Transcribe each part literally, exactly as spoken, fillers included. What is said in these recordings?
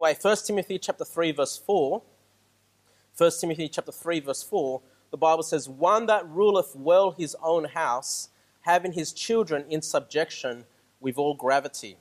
Wait, First Timothy chapter three, verse four. First Timothy chapter three, verse four, the Bible says, "One that ruleth well his own house, having his children in subjection with all gravity."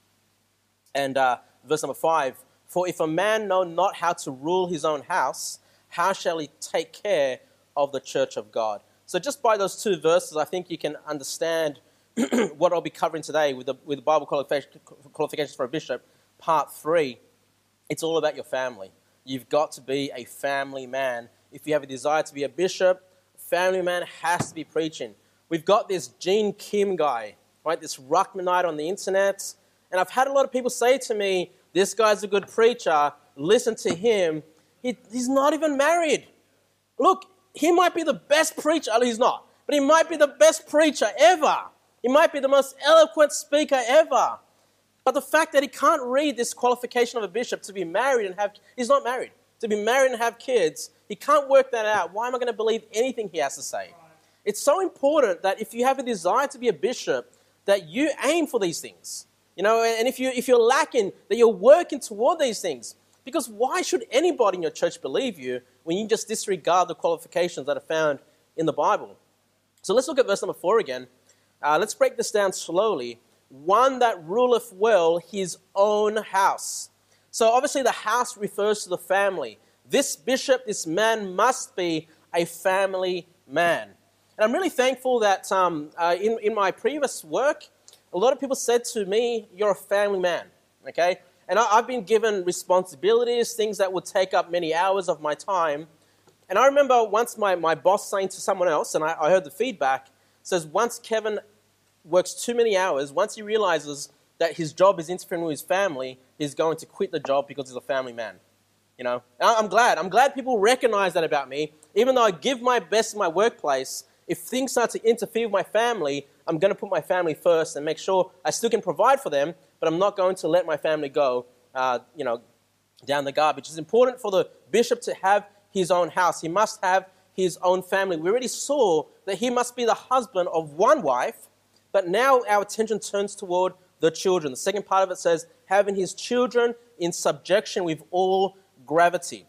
And uh, verse number five, "For if a man know not how to rule his own house, how shall he take care of the church of God?" So just by those two verses, I think you can understand what I'll be covering today with the, with the Bible qualifications for a bishop, part three. It's all about your family. You've got to be a family man. If you have a desire to be a bishop, a family man has to be preaching. We've got this Gene Kim guy, right? This Ruckmanite on the internet. And I've had a lot of people say to me, this guy's a good preacher. Listen to him. He, he's not even married. Look, he might be the best preacher. He's not. But he might be the best preacher ever. He might be the most eloquent speaker ever. But the fact that he can't read this qualification of a bishop to be married and have, he's not married, to be married and have kids, he can't work that out. Why am I going to believe anything he has to say? It's so important that if you have a desire to be a bishop, that you aim for these things. You know, and if, you, if you're lacking, that you're working toward these things. Because why should anybody in your church believe you when you just disregard the qualifications that are found in the Bible? So let's look at verse number four again. Uh, let's break this down slowly. One that ruleth well his own house. So obviously the house refers to the family. This bishop, this man must be a family man. And I'm really thankful that um, uh, in, in my previous work, a lot of people said to me, you're a family man, okay? And I, I've been given responsibilities, things that would take up many hours of my time. And I remember once my, my boss saying to someone else, and I, I heard the feedback, says once Kevin works too many hours, once he realizes that his job is interfering with his family, he's going to quit the job because he's a family man. You know, and I'm glad. I'm glad people recognize that about me. Even though I give my best in my workplace, if things start to interfere with my family, I'm going to put my family first and make sure I still can provide for them, but I'm not going to let my family go, uh, you know, down the garbage. It's important for the bishop to have his own house. He must have his own family. We already saw that he must be the husband of one wife, but now our attention turns toward the children. The second part of it says, having his children in subjection with all gravity.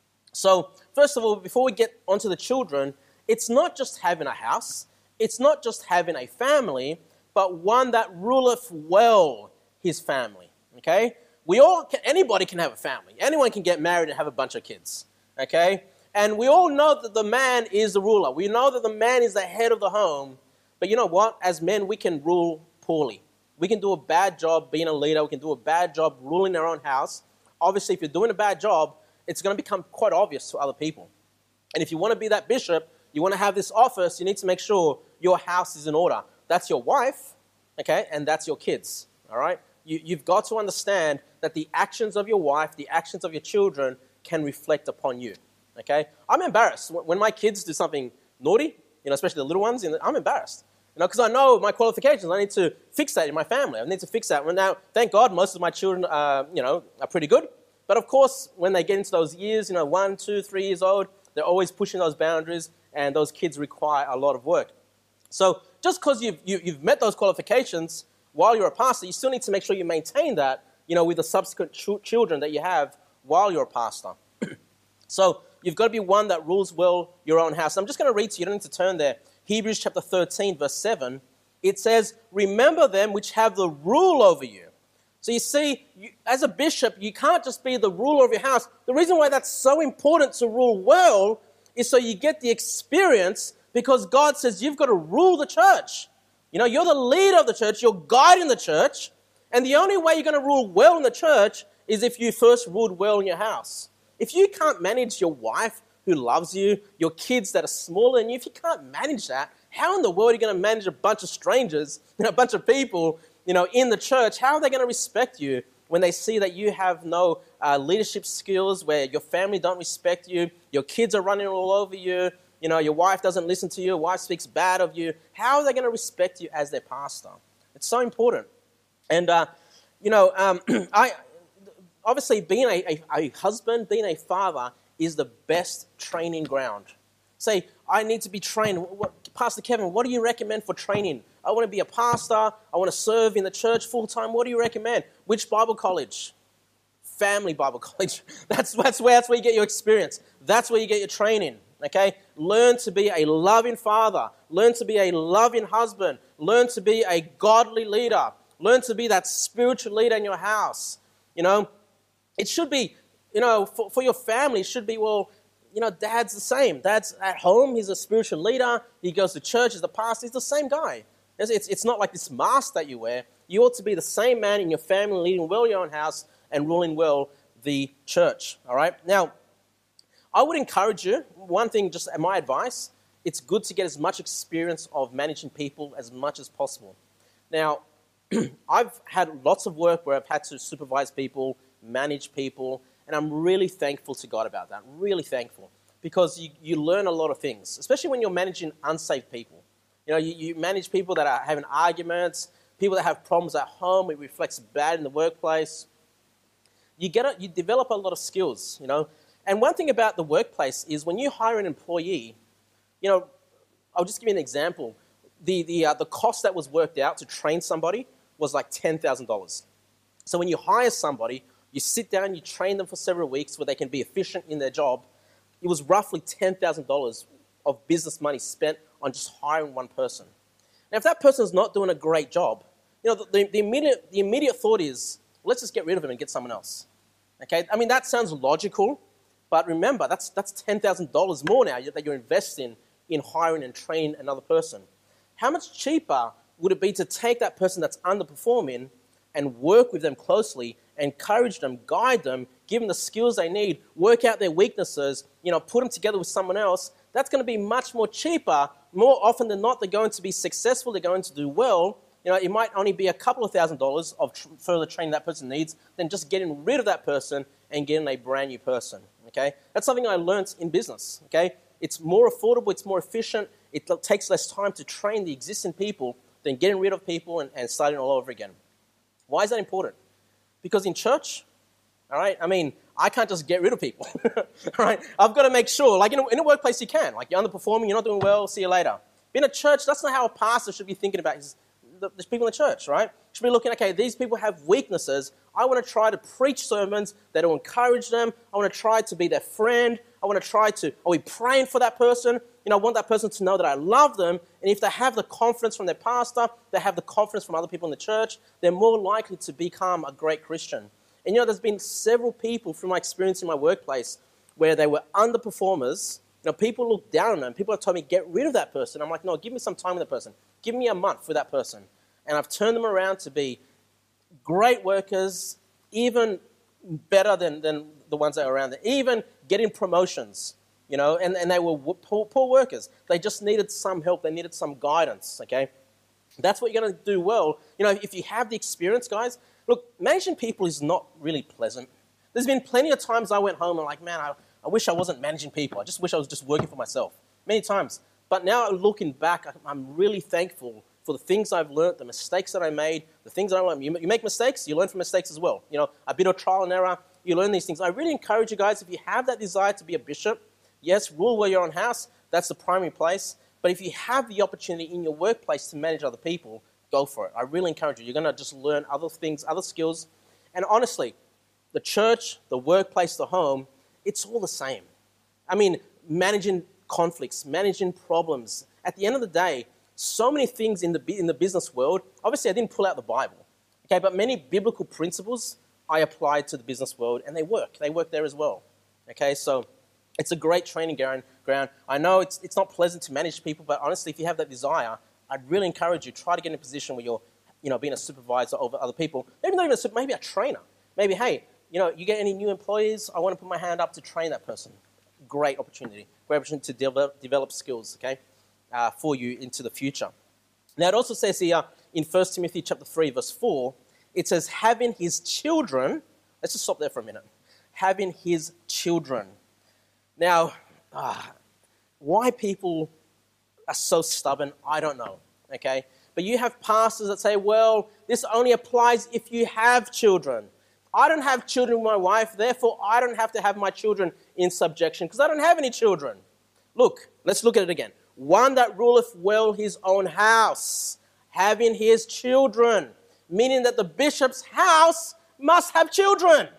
So, first of all, before we get onto the children, it's not just having a house, it's not just having a family, but one that ruleth well his family, okay? We all, can, anybody can have a family. Anyone can get married and have a bunch of kids, okay? And we all know that the man is the ruler. We know that the man is the head of the home. But you know what? As men, we can rule poorly. We can do a bad job being a leader. We can do a bad job ruling our own house. Obviously, if you're doing a bad job, it's going to become quite obvious to other people. And if you want to be that bishop, you want to have this office, you need to make sure your house is in order. That's your wife, okay, and that's your kids, all right? You, you've got to understand that the actions of your wife, the actions of your children can reflect upon you, okay? I'm embarrassed. When my kids do something naughty, you know, especially the little ones, I'm embarrassed. You know, because I know my qualifications. I need to fix that in my family. I need to fix that. Well, now, thank God, most of my children, uh, you know, are pretty good. But of course, when they get into those years, you know, one, two, three years old, they're always pushing those boundaries, and those kids require a lot of work. So just because you've, you, you've met those qualifications while you're a pastor, you still need to make sure you maintain that, you know, with the subsequent ch- children that you have while you're a pastor. So you've got to be one that rules well your own house. I'm just going to read to you. You don't need to turn there. Hebrews chapter thirteen, verse seven. It says, remember them which have the rule over you. So you see, you, as a bishop, you can't just be the ruler of your house. The reason why that's so important to rule well is so you get the experience, because God says you've got to rule the church. You know, you're the leader of the church, you're guiding the church, and the only way you're going to rule well in the church is if you first ruled well in your house. If you can't manage your wife who loves you, your kids that are smaller than you, if you can't manage that, how in the world are you going to manage a bunch of strangers, you know, a bunch of people, you know, in the church? How are they going to respect you when they see that you have no uh, leadership skills, where your family don't respect you, your kids are running all over you, you know, your wife doesn't listen to you, your wife speaks bad of you? How are they going to respect you as their pastor? It's so important. And, uh, you know, um, I obviously being a, a, a husband, being a father is the best training ground. Say, I need to be trained. What, Pastor Kevin, what do you recommend for training? I want to be a pastor. I want to serve in the church full time. What do you recommend? Which Bible college? family Bible college. That's, that's, where, that's where you get your experience. That's where you get your training, okay? Learn to be a loving father. Learn to be a loving husband. Learn to be a godly leader. Learn to be that spiritual leader in your house. You know, it should be, you know, for, for your family, it should be, well, you know, dad's the same. Dad's at home. He's a spiritual leader. He goes to church. He's the pastor. He's the same guy. It's, it's, it's not like this mask that you wear. You ought to be the same man in your family, leading well your own house and ruling well the church. All right? Now, I would encourage you, one thing, just my advice, it's good to get as much experience of managing people as much as possible. Now, I've had lots of work where I've had to supervise people, manage people, and I'm really thankful to God about that. Really thankful. Because you, you learn a lot of things, especially when you're managing unsaved people. You know, you, you manage people that are having arguments, people that have problems at home, it reflects bad in the workplace. You get a, you develop a lot of skills, you know. And one thing about the workplace is when you hire an employee, you know, I'll just give you an example. The, the, uh, the cost that was worked out to train somebody was like ten thousand dollars. So when you hire somebody, you sit down, you train them for several weeks where they can be efficient in their job. It was roughly ten thousand dollars of business money spent on just hiring one person. Now, if that person is not doing a great job, you know, the, the, immediate, the immediate thought is, let's just get rid of him and get someone else. Okay? I mean, that sounds logical, but remember, that's, that's ten thousand dollars more now that you're investing in hiring and training another person. How much cheaper would it be to take that person that's underperforming and work with them closely, encourage them, guide them, give them the skills they need, work out their weaknesses, you know, put them together with someone else? That's going to be much more cheaper. More often than not, they're going to be successful, they're going to do well. You know, it might only be a couple of thousand dollars of tr- further training that person needs than just getting rid of that person and getting a brand new person, okay? That's something I learned in business, okay? It's more affordable, it's more efficient, it l- takes less time to train the existing people than getting rid of people and, and starting all over again. Why is that important? Because in church, all right, I mean, I can't just get rid of people, all right? I've got to make sure, like in a, in a workplace you can, like you're underperforming, you're not doing well, see you later. But in a church, that's not how a pastor should be thinking about his, the, the people in the church, right? Should be looking, okay, these people have weaknesses. I want to try to preach sermons that will encourage them. I want to try to be their friend. I want to try to, are we praying for that person? You know, I want that person to know that I love them. And if they have the confidence from their pastor, they have the confidence from other people in the church, they're more likely to become a great Christian. And you know, there's been several people from my experience in my workplace where they were underperformers. You know, people look down on them. People have told me, get rid of that person. I'm like, no, give me some time with that person. Give me a month with that person. And I've turned them around to be great workers, even better than, than the ones that are around there, even getting promotions, you know, and, and they were poor, poor workers. They just needed some help. They needed some guidance, okay? That's what you're going to do well. You know, if you have the experience, guys, look, managing people is not really pleasant. There's been plenty of times I went home and like, man, I, I wish I wasn't managing people. I just wish I was just working for myself. Many times. But now looking back, I'm really thankful for the things I've learned, the mistakes that I made, the things I learned. You, you make mistakes, you learn from mistakes as well. You know, a bit of trial and error, you learn these things. I really encourage you guys, if you have that desire to be a bishop, yes, rule well your own house, that's the primary place. But if you have the opportunity in your workplace to manage other people, go for it. I really encourage you. You're going to just learn other things, other skills. And honestly, the church, the workplace, the home, it's all the same. I mean, managing conflicts, managing problems. At the end of the day, so many things in the in the business world, obviously I didn't pull out the Bible, okay, but many biblical principles I applied to the business world, and they work. They work there as well, okay? So it's a great training ground. I know it's it's not pleasant to manage people, but honestly, if you have that desire, I'd really encourage you, try to get in a position where you're, you know, being a supervisor over other people. Maybe not even a, maybe a trainer. Maybe, hey, you know, you get any new employees, I want to put my hand up to train that person. Great opportunity. Great opportunity to develop, develop skills, okay, uh, for you into the future. Now, it also says here in First Timothy chapter three, verse four, it says, having his children, let's just stop there for a minute, having his children. Now, ah, why people are so stubborn, I don't know, okay? But you have pastors that say, well, this only applies if you have children. I don't have children with my wife, therefore I don't have to have my children in subjection because I don't have any children. Look, let's look at it again. One that ruleth well his own house, having his children, meaning that the bishop's house must have children.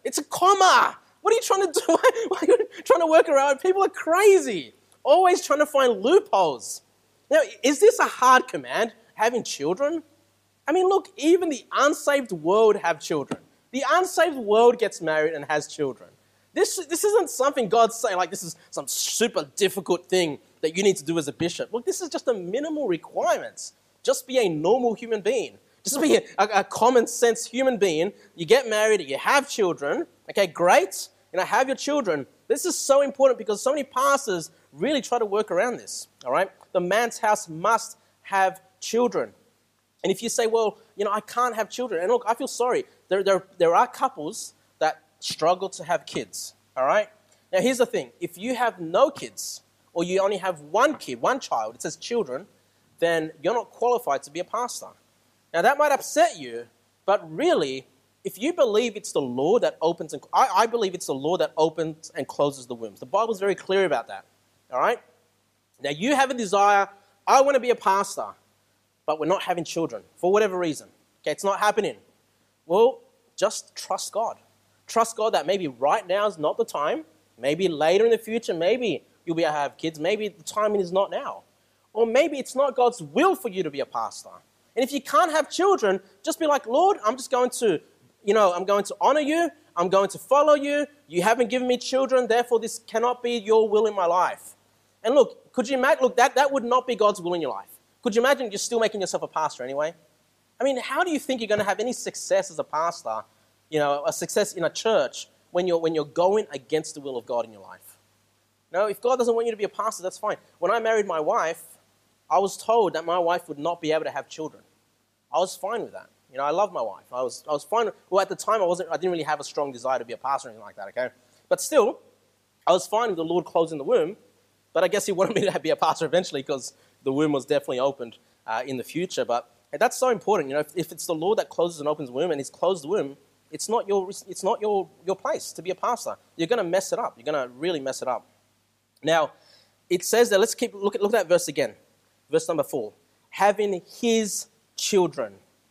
It's a comma. What are you trying to do? Why are you trying to work around? People are crazy. Always trying to find loopholes. Now, is this a hard command, having children? I mean, look, even the unsaved world have children. The unsaved world gets married and has children. This, this isn't something God's saying, like this is some super difficult thing that you need to do as a bishop. Look, this is just a minimal requirements. Just be a normal human being. Just be a, a, a common sense human being. You get married, you have children. Okay, great. You know, have your children. This is so important because so many pastors really try to work around this. All right, the man's house must have children. And if you say, well, you know, I can't have children, and look, I feel sorry. There, there, there are couples that struggle to have kids. All right. Now, here's the thing: if you have no kids, or you only have one kid, one child, it says children, then you're not qualified to be a pastor. Now, that might upset you, but really, if you believe it's the Lord that opens and I, I believe it's the Lord that opens and closes the wombs. The Bible's very clear about that. All right? Now, you have a desire, I want to be a pastor, but we're not having children for whatever reason. Okay, it's not happening. Well, just trust God. Trust God that maybe right now is not the time. Maybe later in the future, maybe you'll be able to have kids. Maybe the timing is not now. Or maybe it's not God's will for you to be a pastor. And if you can't have children, just be like, Lord, I'm just going to, you know, I'm going to honor you. I'm going to follow you. You haven't given me children. Therefore, this cannot be your will in my life. And look, could you imagine, look, that, that would not be God's will in your life. Could you imagine you're still making yourself a pastor anyway? I mean, how do you think you're going to have any success as a pastor, you know, a success in a church when you're, when you're going against the will of God in your life? No, if God doesn't want you to be a pastor, that's fine. When I married my wife, I was told that my wife would not be able to have children. I was fine with that. You know, I love my wife. I was, I was fine. Well, at the time, I wasn't. I didn't really have a strong desire to be a pastor or anything like that. Okay, but still, I was fine with the Lord closing the womb. But I guess He wanted me to be a pastor eventually because the womb was definitely opened uh, in the future. But hey, that's so important. You know, if, if it's the Lord that closes and opens the womb, and He's closed the womb, it's not your. It's not your your place to be a pastor. You're going to mess it up. You're going to really mess it up. Now, it says that. Let's keep look at look at that verse again. Verse number four, having His children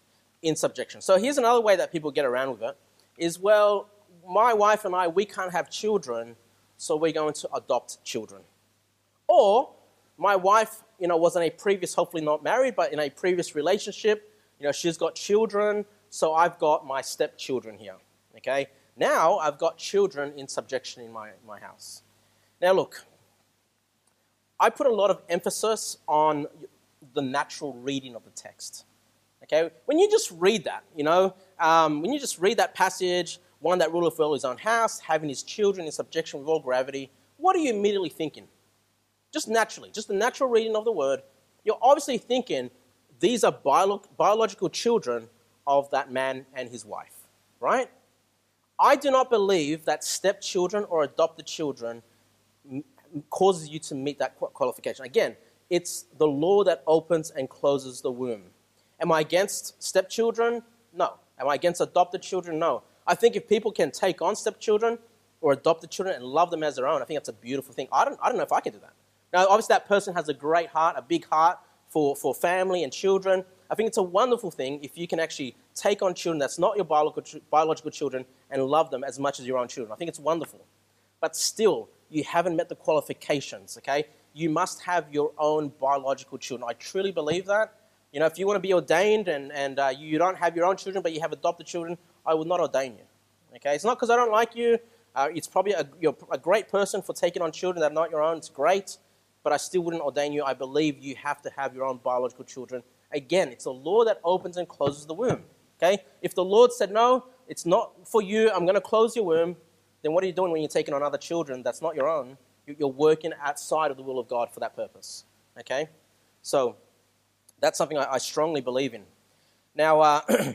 in subjection. So here's another way that people get around with it, is, well, my wife and I, we can't have children, so we're going to adopt children. Or, my wife, you know, was in a previous, hopefully not married, but in a previous relationship, you know, she's got children, so I've got my stepchildren here, okay? Now, I've got children in subjection in my, my house. Now, look, I put a lot of emphasis on the natural reading of the text. Okay, when you just read that, you know, um, when you just read that passage, one that ruleth well his own house, having his children in subjection with all gravity, what are you immediately thinking? Just naturally, just the natural reading of the word, you're obviously thinking these are bio- biological children of that man and his wife, right? I do not believe that stepchildren or adopted children m- causes you to meet that qualification. Again, it's the law that opens and closes the womb. Am I against stepchildren? No. Am I against adopted children? No. I think if people can take on stepchildren or adopted children and love them as their own, I think that's a beautiful thing. I don't, I don't know if I can do that. Now, obviously, that person has a great heart, a big heart for, for family and children. I think it's a wonderful thing if you can actually take on children that's not your biological, biological children and love them as much as your own children. I think it's wonderful. But still, you haven't met the qualifications, okay? You must have your own biological children. I truly believe that. You know, if you want to be ordained and, and uh, you don't have your own children, but you have adopted children, I will not ordain you. Okay? It's not because I don't like you. Uh, it's probably a, you're a great person for taking on children that are not your own. It's great. But I still wouldn't ordain you. I believe you have to have your own biological children. Again, it's the law that opens and closes the womb. Okay? If the Lord said, no, it's not for you, I'm going to close your womb, then what are you doing when you're taking on other children that's not your own? You're working outside of the will of God for that purpose. Okay? So that's something I, I strongly believe in. Now, uh,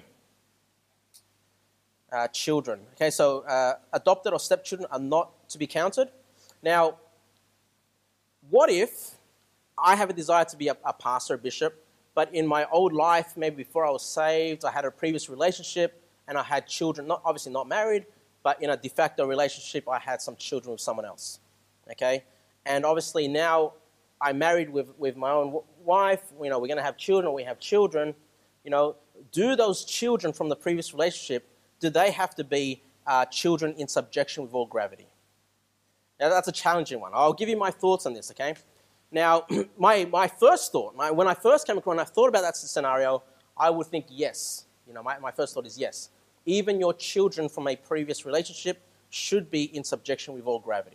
uh, children. Okay, so uh, adopted or stepchildren are not to be counted. Now, what if I have a desire to be a, a pastor, a bishop, but in my old life, maybe before I was saved, I had a previous relationship and I had children, not obviously not married, but in a de facto relationship, I had some children with someone else. Okay, and obviously now I'm married with, with my own wife, you know, we're going to have children, or we have children, you know, do those children from the previous relationship, do they have to be uh, children in subjection with all gravity. Now, that's a challenging one. I'll give you my thoughts on this, okay? Now, my, my first thought, my, when I first came across, when I thought about that scenario, I would think yes. You know, my, my first thought is yes. Even your children from a previous relationship should be in subjection with all gravity.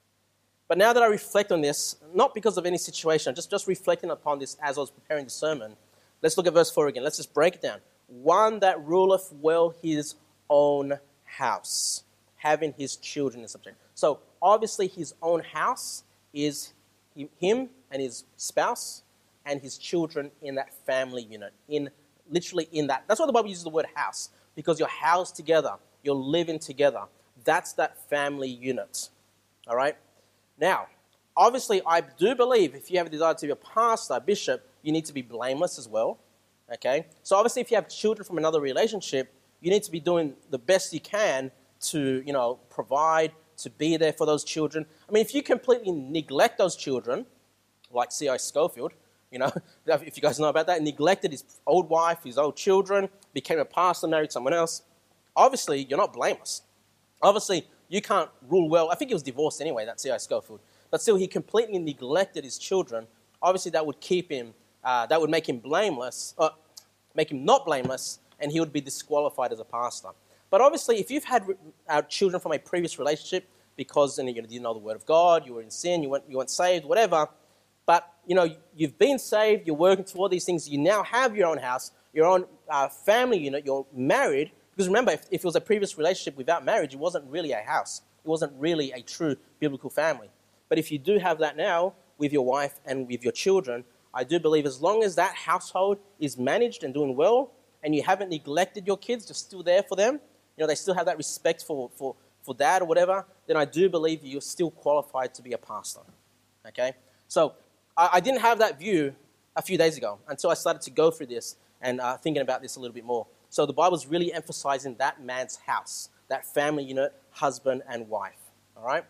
But now that I reflect on this, not because of any situation, just, just reflecting upon this as I was preparing the sermon, let's look at verse four again. Let's just break it down. One that ruleth well his own house, having his children in subjection. So, obviously, his own house is him and his spouse and his children in that family unit, in literally in that. That's why the Bible uses the word house, because you're housed together, you're living together. That's that family unit, all right? Now, obviously, I do believe if you have a desire to be a pastor, a bishop, you need to be blameless as well, okay? So obviously, if you have children from another relationship, you need to be doing the best you can to, you know, provide, to be there for those children. I mean, if you completely neglect those children, like C I Scofield, you know, if you guys know about that, neglected his old wife, his old children, became a pastor, married someone else, obviously, you're not blameless. Obviously, you can't rule well. I think he was divorced anyway, that C I Scofield. But still, he completely neglected his children. Obviously, that would keep him, uh, that would make him blameless, uh, make him not blameless, and he would be disqualified as a pastor. But obviously, if you've had uh, children from a previous relationship because you, know, you didn't know the word of God, you were in sin, you weren't, you weren't saved, whatever, but you know you've been saved, you're working toward these things, you now have your own house, your own uh, family unit, you're married. Because remember, if, if it was a previous relationship without marriage, it wasn't really a house. It wasn't really a true biblical family. But if you do have that now with your wife and with your children, I do believe as long as that household is managed and doing well, and you haven't neglected your kids, you're still there for them, you know, they still have that respect for, for, for dad or whatever, then I do believe you're still qualified to be a pastor, okay? So I, I didn't have that view a few days ago until I started to go through this and uh, thinking about this a little bit more. So the Bible's really emphasizing that man's house, that family unit, husband and wife, all right?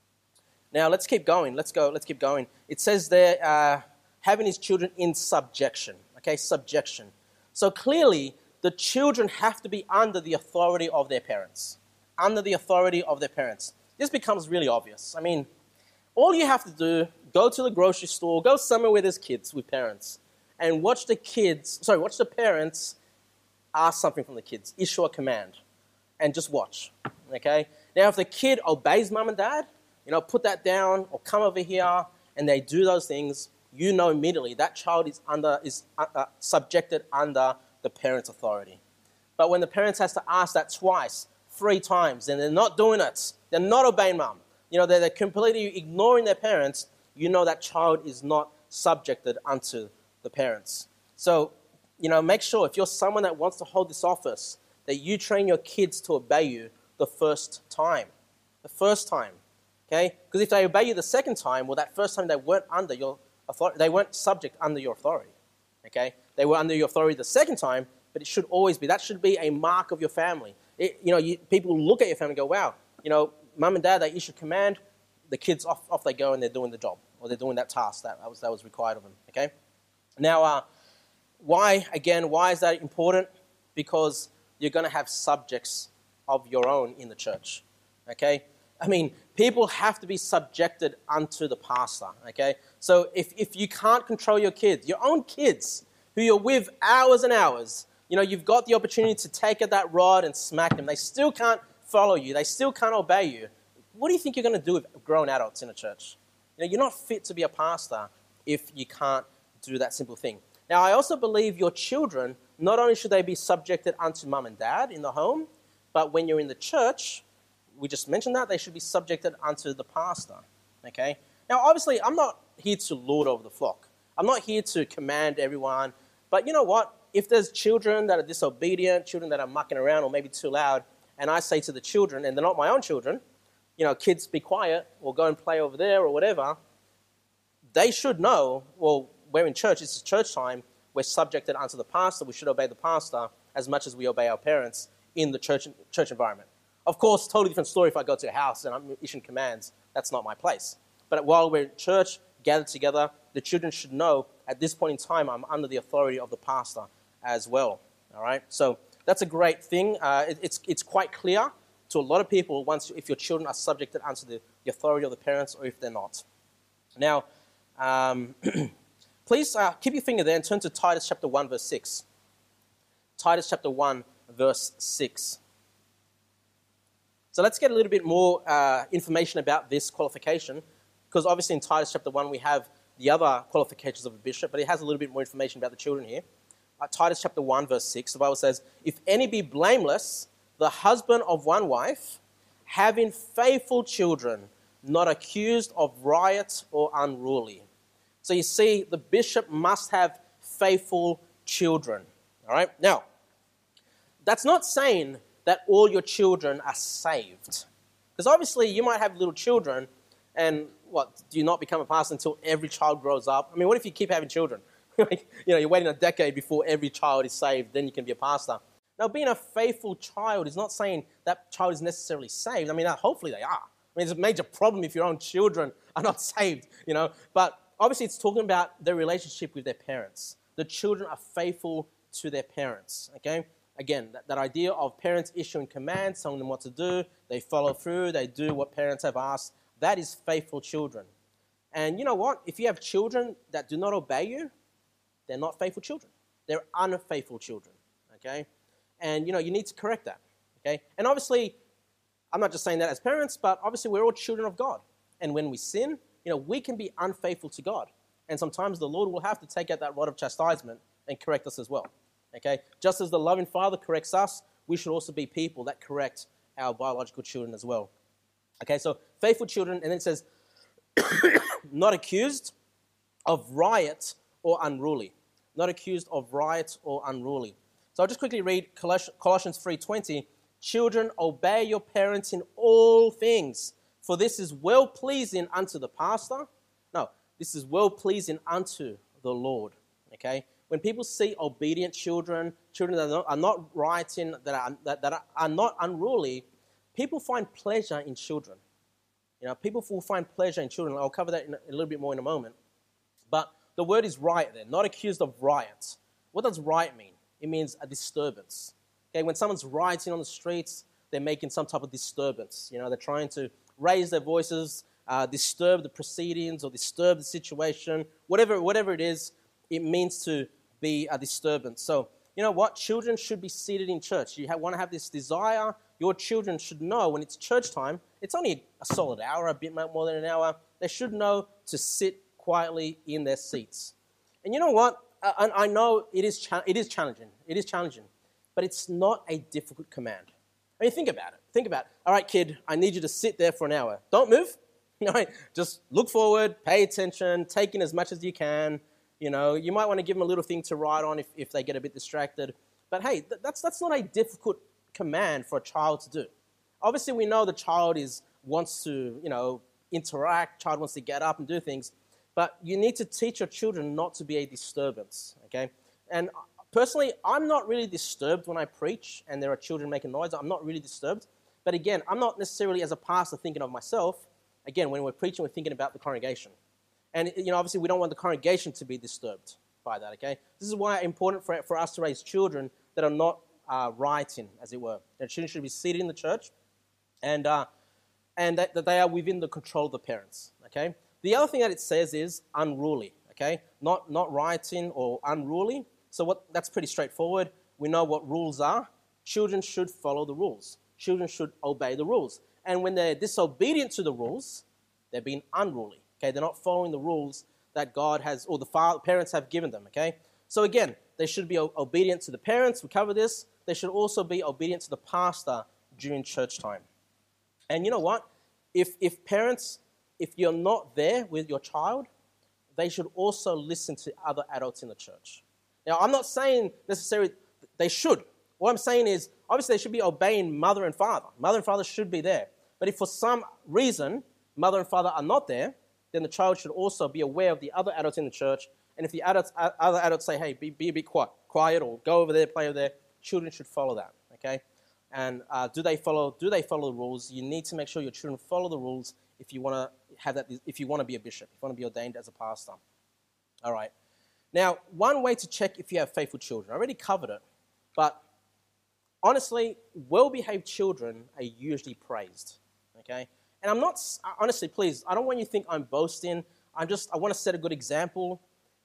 Now, let's keep going. Let's go. Let's keep going. It says there, uh, having his children in subjection, okay, subjection. So clearly, the children have to be under the authority of their parents, under the authority of their parents. This becomes really obvious. I mean, all you have to do, go to the grocery store, go somewhere where there's kids with parents, and watch the kids, sorry, watch the parents ask something from the kids, issue a command, and just watch, okay? Now, if the kid obeys mum and dad, you know, put that down or come over here, and they do those things, you know immediately that child is under is uh, uh, subjected under the parent's authority. But when the parents has to ask that twice, three times, and they're not doing it, they're not obeying mum, you know, they're, they're completely ignoring their parents, you know that child is not subjected unto the parents. So, you know, make sure if you're someone that wants to hold this office, that you train your kids to obey you the first time. The first time, okay? Because if they obey you the second time, well, that first time they weren't under your authority, they weren't subject under your authority, okay? They were under your authority the second time, but it should always be. That should be a mark of your family. It, you know, you, people look at your family and go, wow, you know, mum and dad, they issue command, the kids, off, off they go and they're doing the job, or they're doing that task that was, that was required of them, okay? Now, uh, why, again, why is that important? Because you're going to have subjects of your own in the church, okay? I mean, people have to be subjected unto the pastor, okay? So if, if you can't control your kids, your own kids, who you're with hours and hours, you know, you've got the opportunity to take at that rod and smack them. They still can't follow you. They still can't obey you. What do you think you're going to do with grown adults in a church? You know, you're not fit to be a pastor if you can't do that simple thing. Now, I also believe your children, not only should they be subjected unto mum and dad in the home, but when you're in the church, we just mentioned that, they should be subjected unto the pastor, okay? Now, obviously, I'm not here to lord over the flock. I'm not here to command everyone, but you know what? If there's children that are disobedient, children that are mucking around or maybe too loud, and I say to the children, and they're not my own children, you know, kids, be quiet, or go and play over there or whatever, they should know, well, we're in church, it's church time, we're subjected unto the pastor, we should obey the pastor as much as we obey our parents in the church church environment. Of course, totally different story if I go to a house and I'm issuing commands, that's not my place. But while we're in church, gathered together, the children should know at this point in time I'm under the authority of the pastor as well, all right? So that's a great thing. Uh, it, it's, it's quite clear to a lot of people once if your children are subjected unto the, the authority of the parents or if they're not. Now, um, please uh, keep your finger there and turn to Titus chapter one, verse six. Titus chapter one, verse six. So let's get a little bit more uh, information about this qualification, because obviously in Titus chapter one we have the other qualifications of a bishop, but it has a little bit more information about the children here. Uh, Titus chapter one, verse six, the Bible says, "If any be blameless, the husband of one wife, having faithful children, not accused of riot or unruly." So you see, the bishop must have faithful children. All right? Now, that's not saying that all your children are saved. Because obviously you might have little children, and what, do you not become a pastor until every child grows up? I mean, what if you keep having children? Like, you know, you're waiting a decade before every child is saved, then you can be a pastor. Now, being a faithful child is not saying that child is necessarily saved. I mean, uh, hopefully they are. I mean, it's a major problem if your own children are not saved, you know. But obviously it's talking about their relationship with their parents. The children are faithful to their parents, okay? Again, that, that idea of parents issuing commands, telling them what to do, they follow through, they do what parents have asked, that is faithful children. And you know what? If you have children that do not obey you, they're not faithful children. They're unfaithful children, okay? And, you know, you need to correct that, okay? And obviously, I'm not just saying that as parents, but obviously we're all children of God. And when we sin, you know, we can be unfaithful to God. And sometimes the Lord will have to take out that rod of chastisement and correct us as well, okay? Just as the loving Father corrects us, we should also be people that correct our biological children as well. Okay, so faithful children, and then it says, not accused of riot or unruly. Not accused of riot or unruly. So I'll just quickly read Colossians three twenty. "Children, obey your parents in all things, for this is well-pleasing unto the pastor." No, this is well-pleasing unto the Lord. Okay? When people see obedient children, children that are not, are not rioting, that are, that, that are, are not unruly, people find pleasure in children. You know, people will find pleasure in children. I'll cover that in a, a little bit more in a moment. But the word is riot there, not accused of riot. What does riot mean? It means a disturbance. Okay, when someone's rioting on the streets, they're making some type of disturbance. You know, they're trying to raise their voices, uh, disturb the proceedings or disturb the situation. Whatever, whatever it is, it means to be a disturbance. So, you know what? Children should be seated in church. You have, want to have this desire. Your children should know when it's church time, it's only a solid hour, a bit more than an hour. They should know to sit quietly in their seats. And you know what? I, I know it is, cha- it is challenging. It is challenging. But it's not a difficult command. I mean, think about it. Think about it. All right, kid, I need you to sit there for an hour. Don't move. You know, just look forward, pay attention, take in as much as you can. You know, you might want to give them a little thing to write on if, if they get a bit distracted. But hey, th- that's that's not a difficult command for a child to do. Obviously, we know the child is wants to, you know, interact. Child wants to get up and do things. But you need to teach your children not to be a disturbance, okay? And personally, I'm not really disturbed when I preach and there are children making noise. I'm not really disturbed. But again, I'm not necessarily as a pastor thinking of myself. Again, when we're preaching, we're thinking about the congregation. And, you know, obviously we don't want the congregation to be disturbed by that, okay? This is why it's important for, for us to raise children that are not uh, rioting, as it were. Their children should be seated in the church and, uh, and that, that they are within the control of the parents, okay? The other thing that it says is unruly, okay? Not, not rioting or unruly. So what, that's pretty straightforward. We know what rules are. Children should follow the rules. Children should obey the rules. And when they're disobedient to the rules, they're being unruly. Okay, they're not following the rules that God has, or the father, parents have given them, okay? So again, they should be o- obedient to the parents. We cover this. They should also be obedient to the pastor during church time. And you know what? If, if parents, if you're not there with your child, they should also listen to other adults in the church. Now, I'm not saying necessarily they should. What I'm saying is, obviously, they should be obeying mother and father. Mother and father should be there. But if for some reason mother and father are not there, then the child should also be aware of the other adults in the church. And if the adults, other adults say, hey, be, be a bit quiet, quiet, or go over there, play over there, children should follow that, okay? And uh, do they follow? Do they follow the rules? You need to make sure your children follow the rules if you want to have that. If you want to be a bishop, if you want to be ordained as a pastor. All right. Now, one way to check if you have faithful children, I already covered it, but honestly, well-behaved children are usually praised, okay? And I'm not, honestly, please, I don't want you to think I'm boasting. I'm just, I want to set a good example.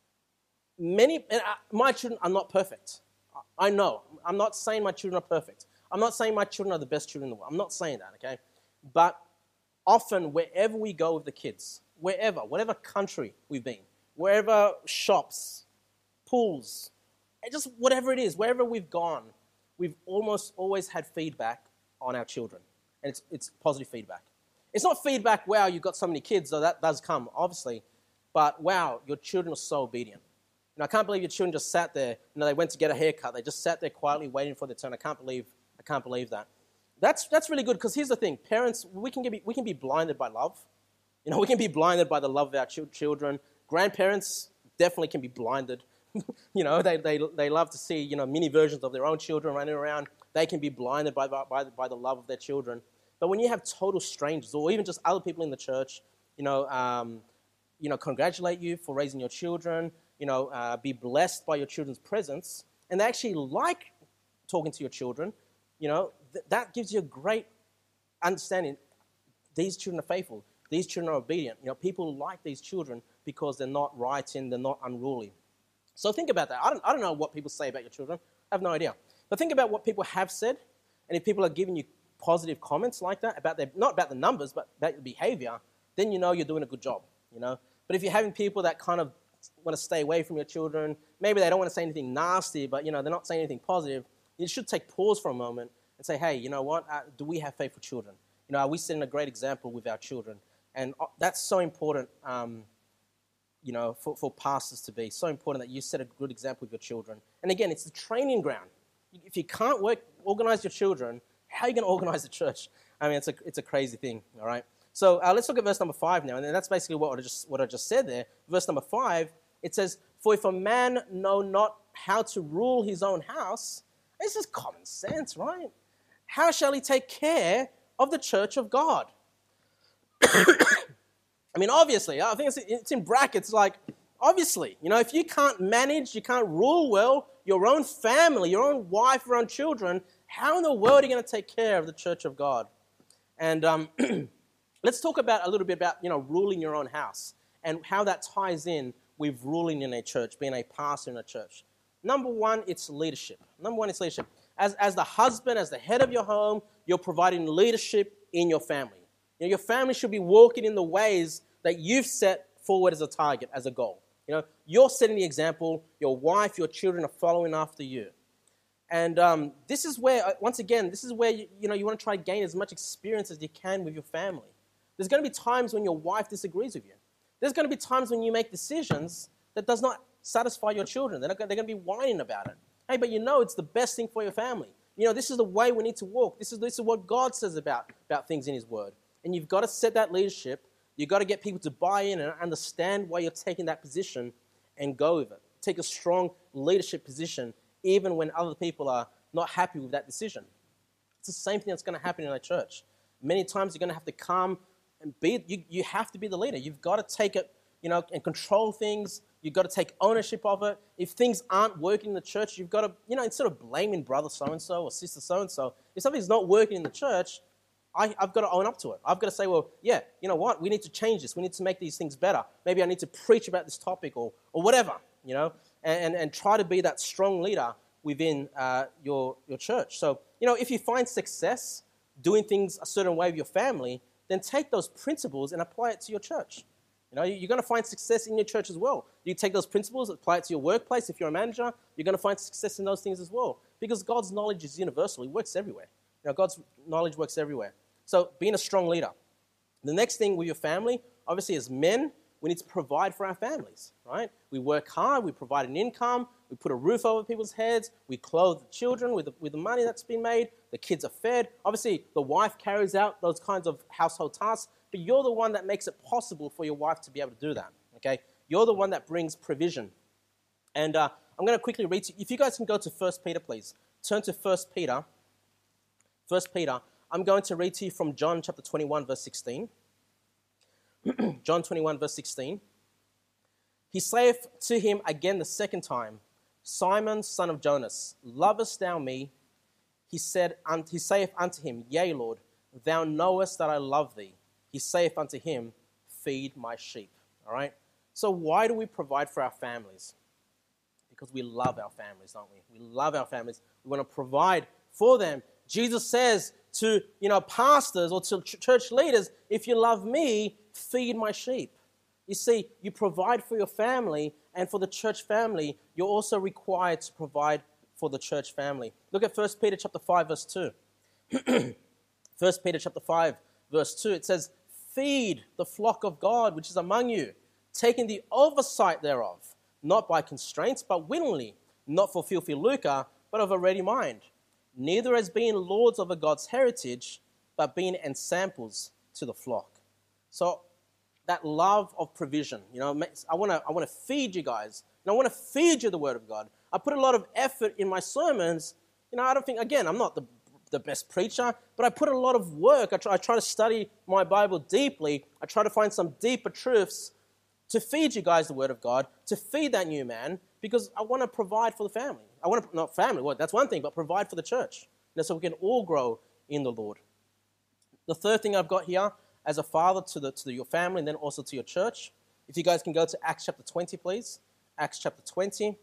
Many, and I, my children are not perfect. I know. I'm not saying my children are perfect. I'm not saying my children are the best children in the world. I'm not saying that, okay? But often, wherever we go with the kids, wherever, whatever country we've been, wherever shops, pools, just whatever it is, wherever we've gone, we've almost always had feedback on our children. And it's, it's positive feedback. It's not feedback, wow, you've got so many kids, though that does come, obviously. But, wow, your children are so obedient. You know, I can't believe your children just sat there. You know, they went to get a haircut. They just sat there quietly waiting for their turn. I can't believe, I can't believe that. That's that's really good, because here's the thing. Parents, we can, get, we can be blinded by love. You know, we can be blinded by the love of our ch- children. Grandparents definitely can be blinded. You know, they, they they love to see, you know, mini versions of their own children running around. They can be blinded by, by, by the love of their children. But when you have total strangers, or even just other people in the church, you know, um, you know, congratulate you for raising your children, you know, uh, be blessed by your children's presence, and they actually like talking to your children, you know, th- that gives you a great understanding. These children are faithful. These children are obedient. You know, people like these children because they're not rioting, they're not unruly. So think about that. I don't, I don't know what people say about your children. I have no idea. But think about what people have said, and if people are giving you positive comments like that, about their, not about the numbers, but about your behavior, then you know you're doing a good job, you know. But if you're having people that kind of want to stay away from your children, maybe they don't want to say anything nasty, but, you know, they're not saying anything positive, you should take pause for a moment and say, hey, you know what, uh, do we have faithful children? You know, are we setting a great example with our children? And uh, that's so important, um, you know, for, for pastors to be. So important that you set a good example with your children. And again, it's the training ground. If you can't work, organize your children, how are you going to organize the church? I mean, it's a, it's a crazy thing, all right? So uh, let's look at verse number five now, and that's basically what I just what I just said there. Verse number five, it says, "For if a man know not how to rule his own house," this is common sense, right? "How shall he take care of the church of God?" I mean, obviously, I think it's, it's in brackets, like, obviously, you know, if you can't manage, you can't rule well your own family, your own wife, your own children, how in the world are you going to take care of the church of God? And um, let's talk about a little bit about, you know, ruling your own house and how that ties in with ruling in a church, being a pastor in a church. Number one, it's leadership. Number one, it's leadership. As, as the husband, as the head of your home, you're providing leadership in your family. You know, your family should be walking in the ways that you've set forward as a target, as a goal. You know, you're setting the example. Your wife, your children are following after you. And um, this is where, once again, this is where you, you know you want to try to gain as much experience as you can with your family. There's going to be times when your wife disagrees with you. There's going to be times when you make decisions that does not satisfy your children. They're, not, they're going to be whining about it. Hey, but you know it's the best thing for your family. You know, this is the way we need to walk. This is, this is what God says about, about things in His Word. And you've got to set that leadership. You've got to get people to buy in and understand why you're taking that position and go with it. Take a strong leadership position even when other people are not happy with that decision. It's the same thing that's going to happen in a church. Many times you're going to have to come and be, you, you have to be the leader. You've got to take it, you know, and control things. You've got to take ownership of it. If things aren't working in the church, you've got to, you know, instead of blaming brother so-and-so or sister so-and-so, if something's not working in the church, I, I've got to own up to it. I've got to say, well, yeah, you know what? We need to change this. We need to make these things better. Maybe I need to preach about this topic or or whatever, you know, and, and, and try to be that strong leader within uh, your, your church. So, you know, if you find success doing things a certain way with your family, then take those principles and apply it to your church. You know, you're going to find success in your church as well. You take those principles, apply it to your workplace. If you're a manager, you're going to find success in those things as well. Because God's knowledge is universal. It works everywhere. You know, God's knowledge works everywhere. So being a strong leader. The next thing with your family, obviously as men, we need to provide for our families, right? We work hard, we provide an income, we put a roof over people's heads, we clothe the children with the, with the money that's been made, the kids are fed. Obviously, the wife carries out those kinds of household tasks, but you're the one that makes it possible for your wife to be able to do that, okay? You're the one that brings provision. And uh, I'm going to quickly read to you. If you guys can go to First Peter, please. Turn to First Peter. First Peter. I'm going to read to you from John chapter twenty-one, verse sixteen. John twenty-one, verse sixteen. He saith to him again the second time, Simon, son of Jonas, lovest thou me? he said, he saith unto him, Yea, Lord, thou knowest that I love thee. He saith unto him, Feed my sheep. All right? So why do we provide for our families? Because we love our families, don't we? We love our families. We want to provide for them. Jesus says to, you know, pastors or to ch- church leaders, if you love me, feed my sheep. You see, you provide for your family, and for the church family, you're also required to provide for the church family. Look at First Peter chapter five, verse two. First Peter chapter five, verse two, it says, Feed the flock of God which is among you, taking the oversight thereof, not by constraints, but willingly, not for filthy lucre, but of a ready mind. Neither as being lords over God's heritage, but being ensamples to the flock. So that love of provision, you know, I want to I want to feed you guys, and I want to feed you the Word of God. I put a lot of effort in my sermons. You know, I don't think, again, I'm not the, the best preacher, but I put a lot of work. I try, I try to study my Bible deeply. I try to find some deeper truths to feed you guys the Word of God, to feed that new man, because I want to provide for the family. I want to, not family, well, that's one thing, but provide for the church, you know, so we can all grow in the Lord. The third thing I've got here, as a father to, the, to the, your family and then also to your church, if you guys can go to Acts chapter twenty, please. Acts chapter twenty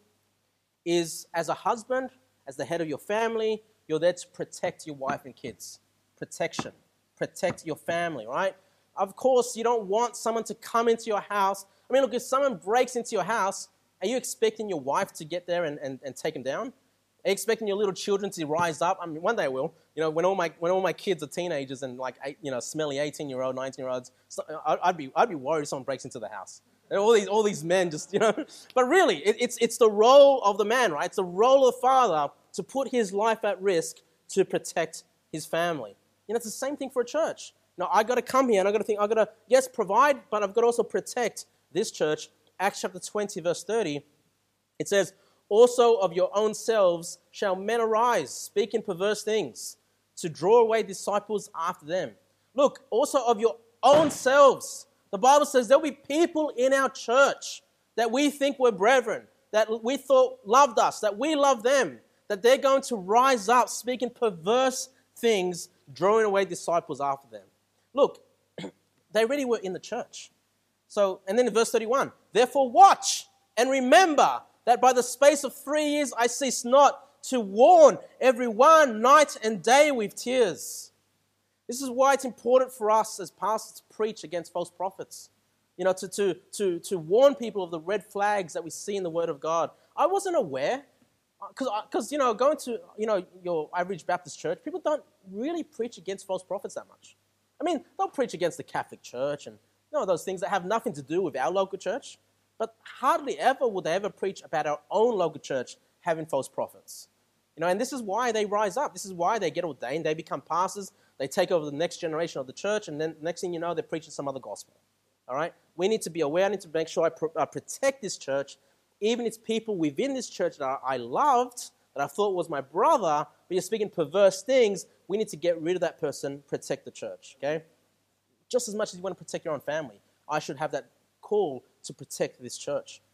is, as a husband, as the head of your family, you're there to protect your wife and kids. Protection. Protect your family, right? Of course, you don't want someone to come into your house. I mean, look, if someone breaks into your house, are you expecting your wife to get there and, and, and take them down? Are you expecting your little children to rise up? I mean, one day I will. You know, when all my when all my kids are teenagers and like eight, you know, smelly eighteen-year-old, nineteen-year-olds, so I'd be I'd be worried if someone breaks into the house. And all these all these men just, you know. But really, it, it's it's the role of the man, right? It's the role of the father to put his life at risk to protect his family. You know, it's the same thing for a church. Now, I got to come here and I got to think, I got to, yes, provide, but I've got to also protect this church. Acts chapter twenty, verse thirty, it says, Also of your own selves shall men arise, speaking perverse things, to draw away disciples after them. Look, also of your own selves. The Bible says there'll be people in our church that we think were brethren, that we thought loved us, that we love them, that they're going to rise up speaking perverse things, drawing away disciples after them. Look, they already were in the church. So, and then in verse thirty-one, therefore watch and remember that by the space of three years I cease not to warn every one night and day with tears. This is why it's important for us as pastors to preach against false prophets. You know, to, to, to, to warn people of the red flags that we see in the Word of God. I wasn't aware, because, because you know, going to, you know, your average Baptist church, people don't really preach against false prophets that much. I mean, they'll preach against the Catholic Church and, you know, those things that have nothing to do with our local church. But hardly ever will they ever preach about our own local church having false prophets. You know, and this is why they rise up. This is why they get ordained. They become pastors. They take over the next generation of the church. And then next thing you know, they're preaching some other gospel. All right? We need to be aware. I need to make sure I pro- uh, protect this church. Even it's people within this church that I loved, that I thought was my brother, but you're speaking perverse things, we need to get rid of that person, protect the church, okay? Just as much as you want to protect your own family, I should have that call to protect this church.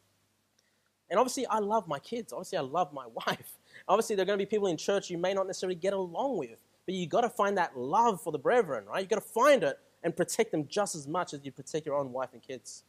And obviously, I love my kids. Obviously, I love my wife. Obviously, there are going to be people in church you may not necessarily get along with, but you've got to find that love for the brethren, right? You've got to find it and protect them just as much as you protect your own wife and kids.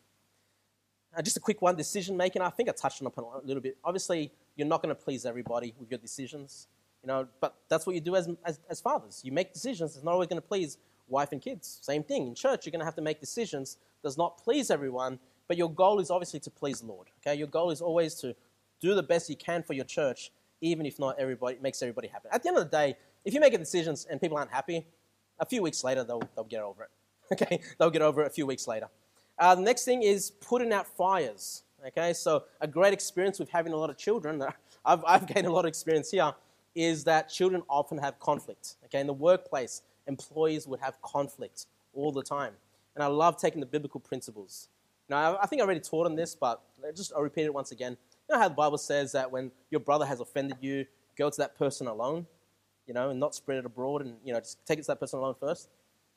Uh, just a quick one, decision making. I think I touched on it a little bit. Obviously, you're not going to please everybody with your decisions, you know, but that's what you do as, as, as fathers. You make decisions. It's not always going to please wife and kids. Same thing. In church, you're going to have to make decisions. Does not please everyone, but your goal is obviously to please the Lord. Okay, your goal is always to do the best you can for your church, even if not everybody makes everybody happy. At the end of the day, if you make decisions and people aren't happy, a few weeks later they'll they'll get over it. Okay, they'll get over it a few weeks later. Uh, the next thing is putting out fires. Okay, so a great experience with having a lot of children, I've, I've gained a lot of experience here, is that children often have conflict. Okay, in the workplace, employees would have conflict all the time. And I love taking the biblical principles. Now, I think I already taught on this, but just I'll repeat it once again. You know how the Bible says that when your brother has offended you, go to that person alone, you know, and not spread it abroad and, you know, just take it to that person alone first.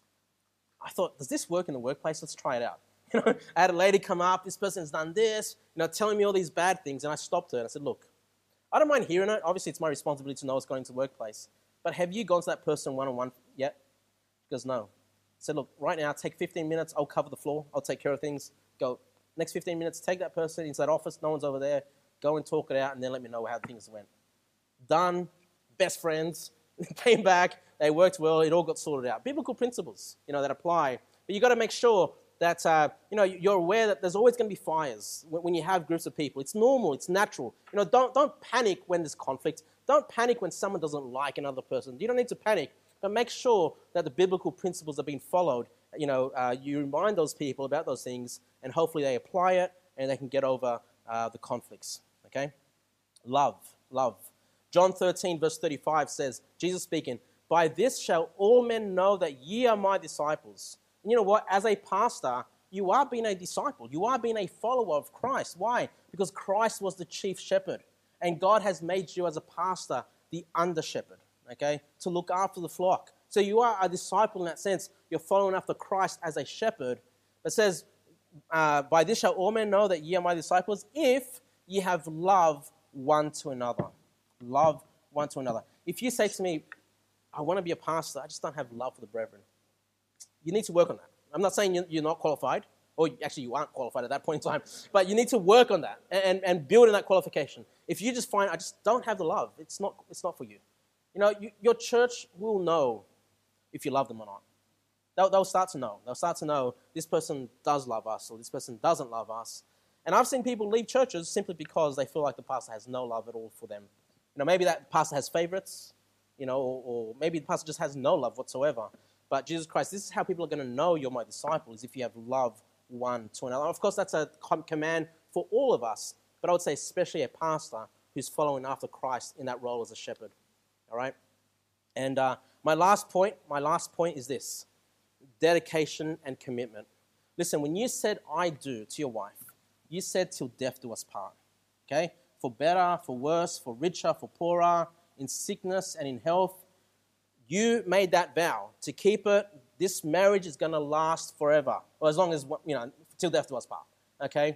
I thought, does this work in the workplace? Let's try it out. You know, I had a lady come up, this person's done this, you know, telling me all these bad things, and I stopped her and I said, look, I don't mind hearing it. Obviously, it's my responsibility to know what's going to the workplace. But have you gone to that person one-on-one yet? He goes, no. I said, look, right now, take fifteen minutes. I'll cover the floor. I'll take care of things. Go, next fifteen minutes, take that person into that office. No one's over there. Go and talk it out, and then let me know how things went. Done. Best friends. Came back. They worked well. It all got sorted out. Biblical principles, you know, that apply. But you've got to make sure that, uh, you know, you're aware that there's always going to be fires when you have groups of people. It's normal. It's natural. You know, don't, don't panic when there's conflict. Don't panic when someone doesn't like another person. You don't need to panic, but make sure that the biblical principles are being followed. You know, uh, you remind those people about those things, and hopefully they apply it, and they can get over uh, the conflicts, okay? Love, love. John thirteen, verse thirty-five says, Jesus speaking, by this shall all men know that ye are my disciples. And you know what? As a pastor, you are being a disciple. You are being a follower of Christ. Why? Because Christ was the chief shepherd. And God has made you as a pastor the under-shepherd, okay, to look after the flock. So you are a disciple in that sense. You're following after Christ as a shepherd. It says, uh, by this shall all men know that ye are my disciples, if ye have love one to another. Love one to another. If you say to me, I want to be a pastor, I just don't have love for the brethren, you need to work on that. I'm not saying you're not qualified, or actually you aren't qualified at that point in time, but you need to work on that and, and build in that qualification. If you just find, I just don't have the love, it's not, it's not for you. You know, you, your church will know if you love them or not. They'll, they'll start to know. They'll start to know this person does love us or this person doesn't love us. And I've seen people leave churches simply because they feel like the pastor has no love at all for them. You know, maybe that pastor has favorites, you know, or, or maybe the pastor just has no love whatsoever. But Jesus Christ, this is how people are going to know you're my disciple, is if you have love one to another. Of course, that's a command for all of us, but I would say especially a pastor who's following after Christ in that role as a shepherd. All right? And uh, my last point, my last point is this: dedication and commitment. Listen, when you said I do to your wife, you said till death do us part. Okay? For better, for worse, for richer, for poorer, in sickness and in health. You made that vow to keep it. This marriage is going to last forever, or as long as, you know, till death do us part. Okay?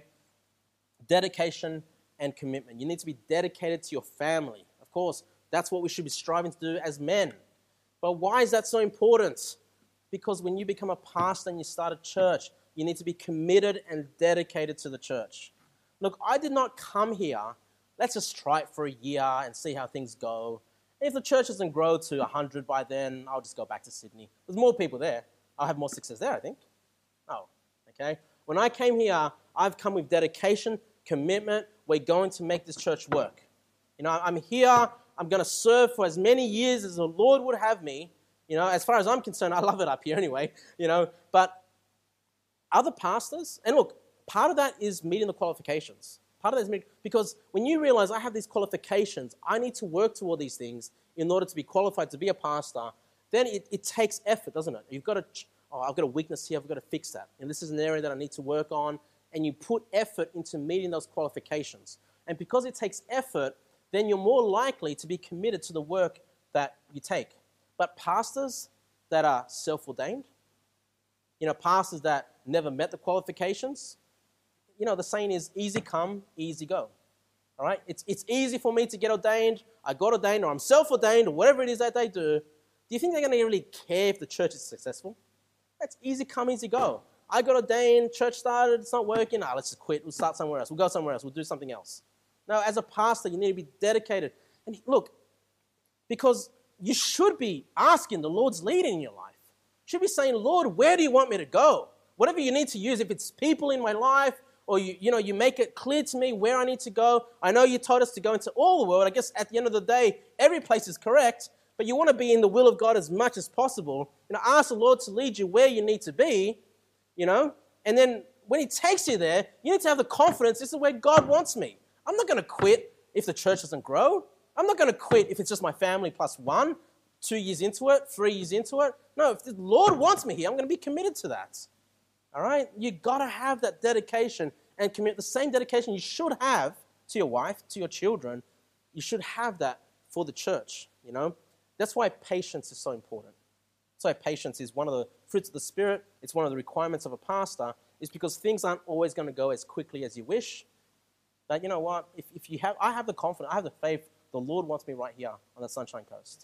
Dedication and commitment. You need to be dedicated to your family. Of course, that's what we should be striving to do as men. But why is that so important? Because when you become a pastor and you start a church, you need to be committed and dedicated to the church. Look, I did not come here, let's just try it for a year and see how things go. If the church doesn't grow to one hundred by then, I'll just go back to Sydney. There's more people there. I'll have more success there, I think. Oh, okay. When I came here, I've come with dedication, commitment. We're going to make this church work. You know, I'm here. I'm going to serve for as many years as the Lord would have me. You know, as far as I'm concerned, I love it up here anyway, you know. But other pastors, and look, part of that is meeting the qualifications. Part of that is meeting, because when you realize I have these qualifications, I need to work toward these things in order to be qualified to be a pastor, then it, it takes effort, doesn't it? You've got to, oh, I've got a weakness here, I've got to fix that. And this is an area that I need to work on. And you put effort into meeting those qualifications. And because it takes effort, then you're more likely to be committed to the work that you take. But pastors that are self-ordained, you know, pastors that never met the qualifications, you know, the saying is easy come, easy go. All right? It's, it's easy for me to get ordained. I got ordained, or I'm self-ordained, or whatever it is that they do. Do you think they're going to really care if the church is successful? That's easy come, easy go. I got ordained, church started, it's not working. Ah, let's just quit. We'll start somewhere else. We'll go somewhere else. We'll do something else. Now, as a pastor, you need to be dedicated. And look, because you should be asking the Lord's leading in your life. You should be saying, Lord, where do you want me to go? Whatever you need to use, if it's people in my life, or you, you know, you make it clear to me where I need to go. I know you told us to go into all the world. I guess at the end of the day, every place is correct, but you want to be in the will of God as much as possible. You know, ask the Lord to lead you where you need to be, you know, and then when he takes you there, you need to have the confidence, this is where God wants me. I'm not going to quit if the church doesn't grow. I'm not going to quit if it's just my family plus one, two years into it, three years into it. No, if the Lord wants me here, I'm going to be committed to that. All right? You got to have that dedication and commit the same dedication you should have to your wife, to your children. You should have that for the church, you know. That's why patience is so important. That's why patience is one of the fruits of the Spirit. It's one of the requirements of a pastor, is because things aren't always going to go as quickly as you wish. But you know what? If, if you have, I have the confidence, I have the faith, the Lord wants me right here on the Sunshine Coast.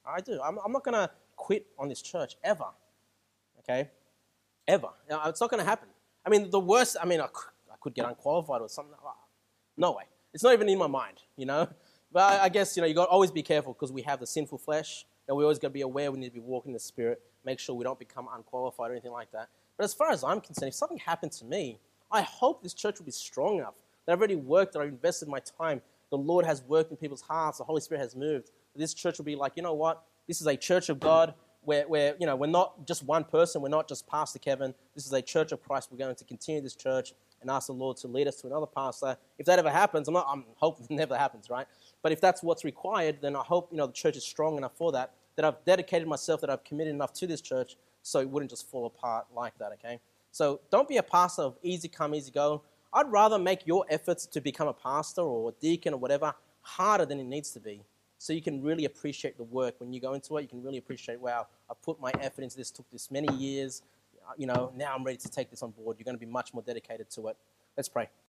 I do. I'm, I'm not going to quit on this church ever, okay? Ever. Now, it's not going to happen. I mean, the worst, I mean, I could, I could get unqualified or something. No way. It's not even in my mind, you know? But I, I guess, you know, you got to always be careful because we have the sinful flesh, and we always got to be aware we need to be walking in the Spirit, make sure we don't become unqualified or anything like that. But as far as I'm concerned, if something happened to me, I hope this church will be strong enough that I've already worked, that I've invested my time, the Lord has worked in people's hearts, the Holy Spirit has moved. This church will be like, you know what? This is a church of God where, where, you know, we're not just one person. We're not just Pastor Kevin. This is a church of Christ. We're going to continue this church and ask the Lord to lead us to another pastor. If that ever happens, I'm not, I'm hoping it never happens, right? But if that's what's required, then I hope, you know, the church is strong enough for that, that I've dedicated myself, that I've committed enough to this church so it wouldn't just fall apart like that, okay? So don't be a pastor of easy come, easy go. I'd rather make your efforts to become a pastor or a deacon or whatever harder than it needs to be, so you can really appreciate the work. When you go into it, you can really appreciate, wow, I've put my effort into this, took this many years, you know, now I'm ready to take this on board. You're going to be much more dedicated to it. Let's pray.